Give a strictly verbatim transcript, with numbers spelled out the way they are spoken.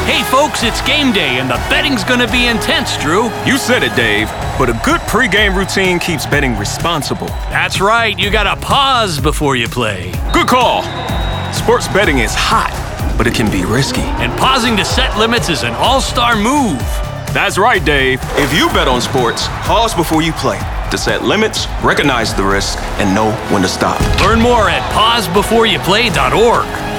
Hey folks, it's game day and the betting's gonna be intense, Drew. You said it, Dave, but a good pregame routine keeps betting responsible. That's right, you gotta pause before you play. Good call. Sports betting is hot, but it can be risky. And pausing to set limits is an all-star move. That's right, Dave. If you bet on sports, pause before you play to set limits, recognize the risk, and know when to stop. Learn more at pause before you play dot org.